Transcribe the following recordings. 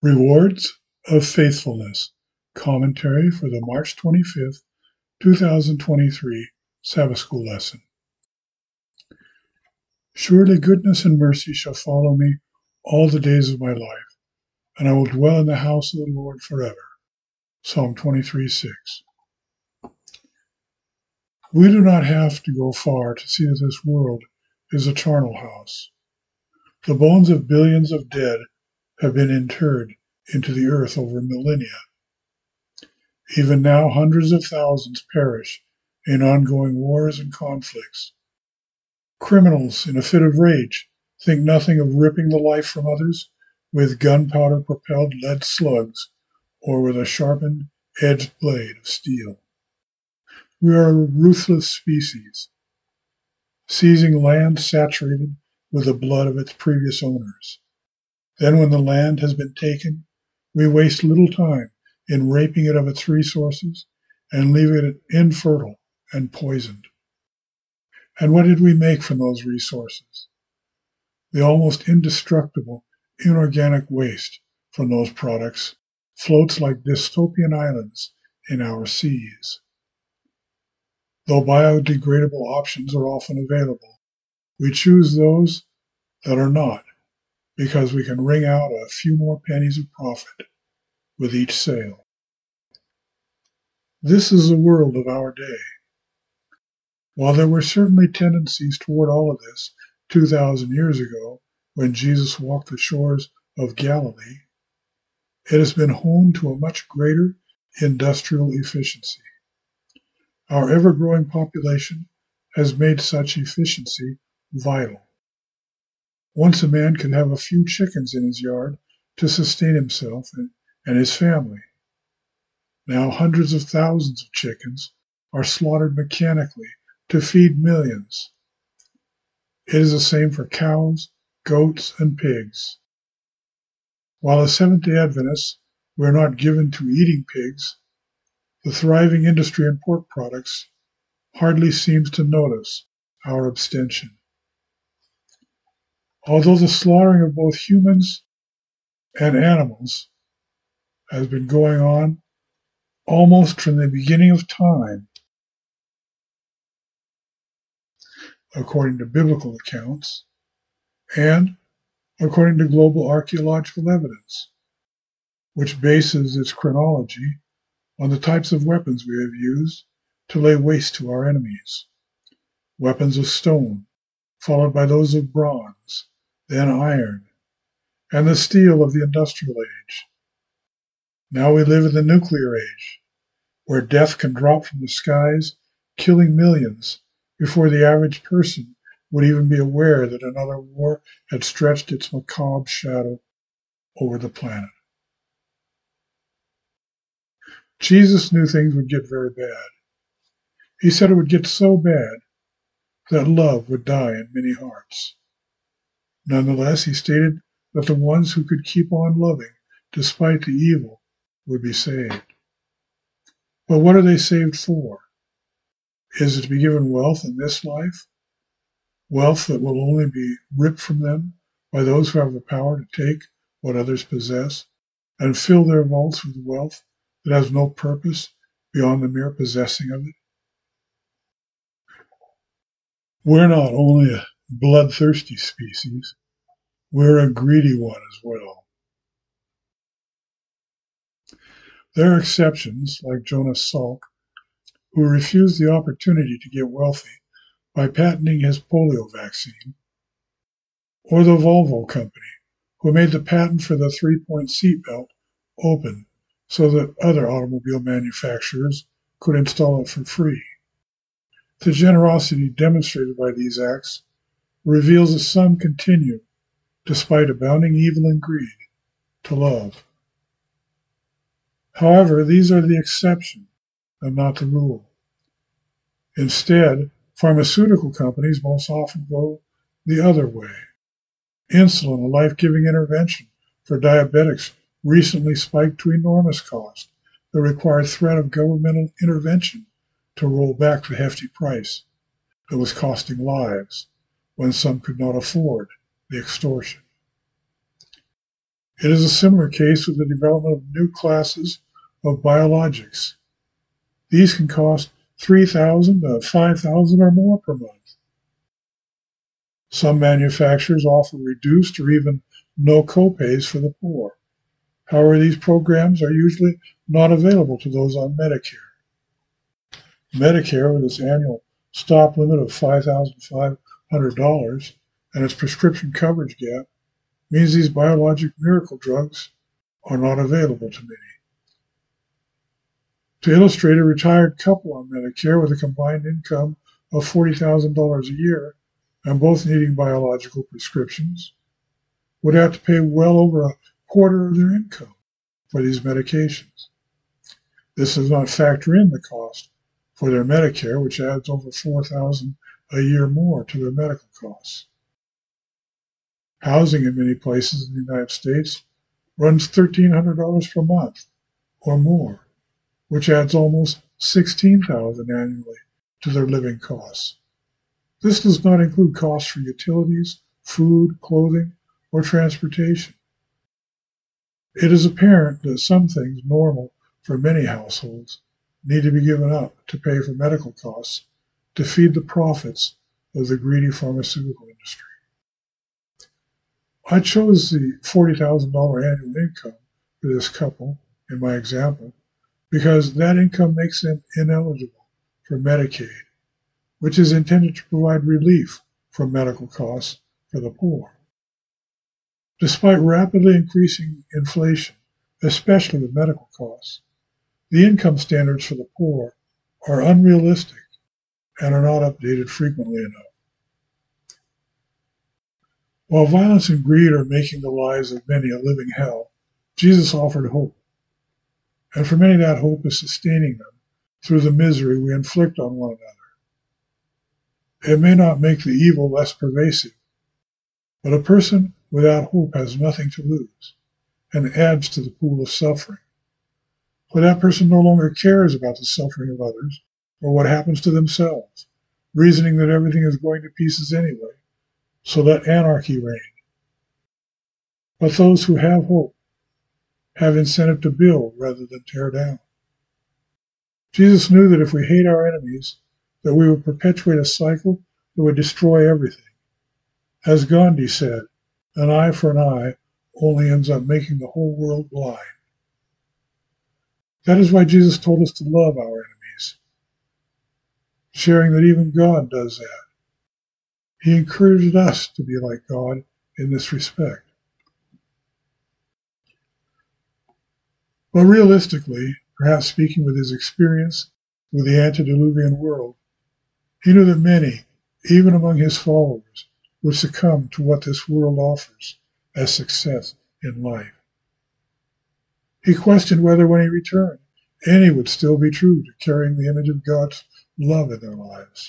Rewards of Faithfulness Commentary for the March 25th, 2023 Sabbath School Lesson. Surely goodness and mercy shall follow me all the days of my life, and I will dwell in the house of the Lord forever. Psalm 23:6. We do not have to go far to see that this world is a charnel house. The bones of billions of dead have been interred into the earth over millennia. Even now, hundreds of thousands perish in ongoing wars and conflicts. Criminals, in a fit of rage, think nothing of ripping the life from others with gunpowder-propelled lead slugs or with a sharpened, edged blade of steel. We are a ruthless species, seizing land saturated with the blood of its previous owners. Then, when the land has been taken, we waste little time in raping it of its resources and leaving it infertile and poisoned. And what did we make from those resources? The almost indestructible inorganic waste from those products floats like dystopian islands in our seas. Though biodegradable options are often available, we choose those that are not because we can wring out a few more pennies of profit with each sale. This is the world of our day. While there were certainly tendencies toward all of this 2,000 years ago when Jesus walked the shores of Galilee, it has been honed to a much greater industrial efficiency. Our ever-growing population has made such efficiency vital. Once a man could have a few chickens in his yard to sustain himself and his family. Now hundreds of thousands of chickens are slaughtered mechanically to feed millions. It is the same for cows, goats, and pigs. While as Seventh-day Adventists we are not given to eating pigs, the thriving industry in pork products hardly seems to notice our abstention. Although the slaughtering of both humans and animals has been going on almost from the beginning of time, according to biblical accounts, and according to global archaeological evidence, which bases its chronology on the types of weapons we have used to lay waste to our enemies. Weapons of stone, followed by those of bronze, then iron, and the steel of the industrial age. Now we live in the nuclear age, where death can drop from the skies, killing millions before the average person would even be aware that another war had stretched its macabre shadow over the planet. Jesus knew things would get very bad. He said it would get so bad that love would die in many hearts. Nonetheless, he stated that the ones who could keep on loving despite the evil would be saved. But what are they saved for? Is it to be given wealth in this life? Wealth that will only be ripped from them by those who have the power to take what others possess and fill their vaults with wealth that has no purpose beyond the mere possessing of it? We're not only a bloodthirsty species, we're a greedy one as well. There are exceptions, like Jonas Salk, who refused the opportunity to get wealthy by patenting his polio vaccine, or the Volvo company, who made the patent for the three-point seatbelt open so that other automobile manufacturers could install it for free. The generosity demonstrated by these acts reveals that some continue, despite abounding evil and greed, to love. However, these are the exception and not the rule. Instead, pharmaceutical companies most often go the other way. Insulin, a life-giving intervention for diabetics, recently spiked to enormous cost that required threat of governmental intervention to roll back the hefty price that was costing lives when some could not afford the extortion. It is a similar case with the development of new classes of biologics. These can cost $3,000 to $5,000 or more per month. Some manufacturers offer reduced or even no copays for the poor. However, these programs are usually not available to those on Medicare. Medicare, with its annual stop limit of $5,500 and its prescription coverage gap, means these biologic miracle drugs are not available to many. To illustrate, a retired couple on Medicare with a combined income of $40,000 a year and both needing biological prescriptions would have to pay well over a quarter of their income for these medications. This does not factor in the cost for their Medicare, which adds over $4,000 a year more to their medical costs. Housing in many places in the United States runs $1,300 per month or more, which adds almost $16,000 annually to their living costs. This does not include costs for utilities, food, clothing, or transportation. It is apparent that some things normal for many households need to be given up to pay for medical costs to feed the profits of the greedy pharmaceutical industry. I chose the $40,000 annual income for this couple in my example because that income makes them ineligible for Medicaid, which is intended to provide relief from medical costs for the poor. Despite rapidly increasing inflation, especially with medical costs, the income standards for the poor are unrealistic and are not updated frequently enough. While violence and greed are making the lives of many a living hell, Jesus offered hope. And for many, that hope is sustaining them through the misery we inflict on one another. It may not make the evil less pervasive, but a person without hope has nothing to lose and adds to the pool of suffering. For that person no longer cares about the suffering of others or what happens to themselves, reasoning that everything is going to pieces anyway, so let anarchy reign. But those who have hope have incentive to build rather than tear down. Jesus knew that if we hate our enemies, that we would perpetuate a cycle that would destroy everything. As Gandhi said, an eye for an eye only ends up making the whole world blind. That is why Jesus told us to love our enemies, sharing that even God does that. He encouraged us to be like God in this respect. But realistically, perhaps speaking with his experience with the antediluvian world, he knew that many, even among his followers, would succumb to what this world offers as success in life. He questioned whether when he returned, any would still be true to carrying the image of God's love in their lives.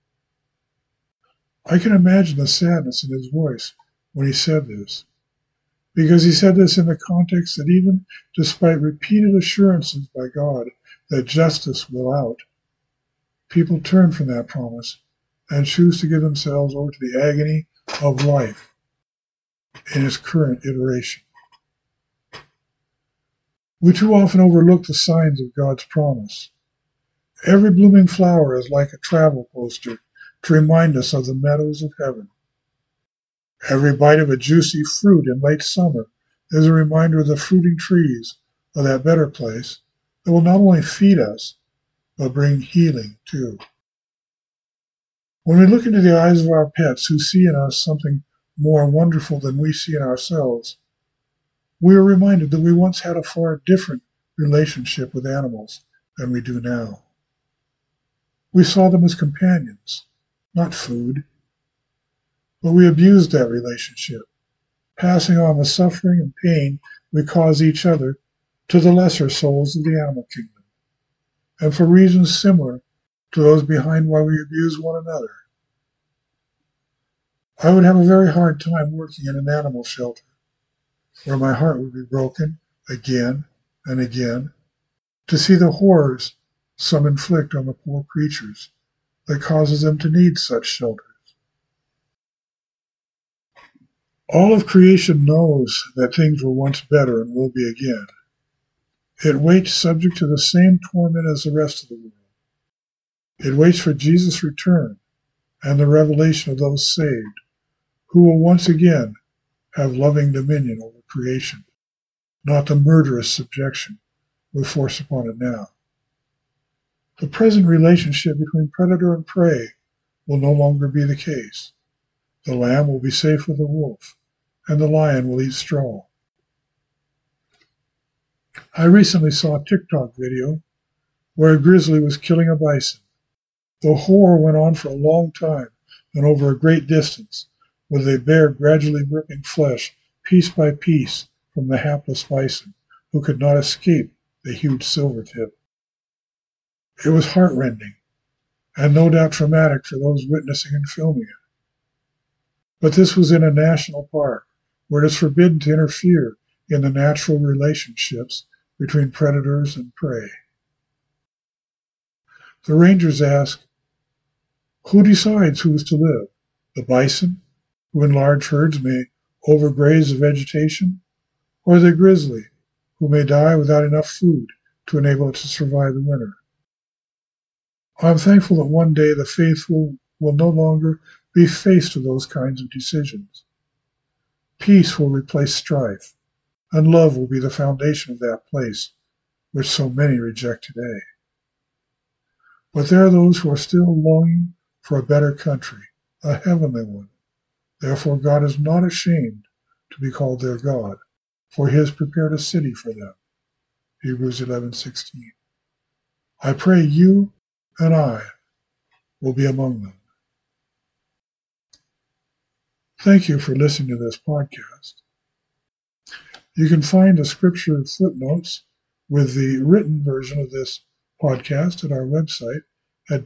I can imagine the sadness in his voice when he said this, because he said this in the context that even despite repeated assurances by God that justice will out, people turn from that promise and choose to give themselves over to the agony of life in its current iteration. We too often overlook the signs of God's promise. Every blooming flower is like a travel poster to remind us of the meadows of heaven. Every bite of a juicy fruit in late summer is a reminder of the fruiting trees of that better place that will not only feed us, but bring healing too. When we look into the eyes of our pets who see in us something more wonderful than we see in ourselves, we are reminded that we once had a far different relationship with animals than we do now. We saw them as companions, not food, but we abused that relationship, passing on the suffering and pain we cause each other to the lesser souls of the animal kingdom, and for reasons similar to those behind why we abuse one another. I would have a very hard time working in an animal shelter, where my heart would be broken again and again to see the horrors some inflict on the poor creatures that causes them to need such shelters. All of creation knows that things were once better and will be again. It waits subject to the same torment as the rest of the world. It waits for Jesus' return and the revelation of those saved, who will once again have loving dominion over creation, not the murderous subjection we force upon it now. The present relationship between predator and prey will no longer be the case. The lamb will be safe with the wolf, and the lion will eat straw. I recently saw a TikTok video where a grizzly was killing a bison. The horror went on for a long time and over a great distance, with the bear gradually ripping flesh piece by piece from the hapless bison, who could not escape the huge silvertip. It was heartrending, and no doubt traumatic for those witnessing and filming it. But this was in a national park, where it is forbidden to interfere in the natural relationships between predators and prey. The rangers ask, who decides who is to live? The bison, who in large herds may overgraze the vegetation, or the grizzly, who may die without enough food to enable it to survive the winter? I'm thankful that one day the faithful will no longer be faced with those kinds of decisions. Peace will replace strife, and love will be the foundation of that place which so many reject today. But there are those who are still longing for a better country, a heavenly one. Therefore God is not ashamed to be called their God, for he has prepared a city for them. Hebrews 11:16. I pray you and I will be among them. Thank you for listening to this podcast. You can find the scripture footnotes with the written version of this podcast at our website at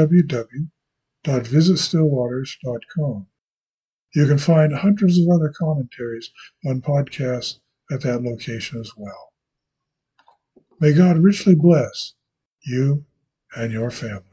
www.visitstillwaters.com. You can find hundreds of other commentaries on podcasts at that location as well. May God richly bless you and your family.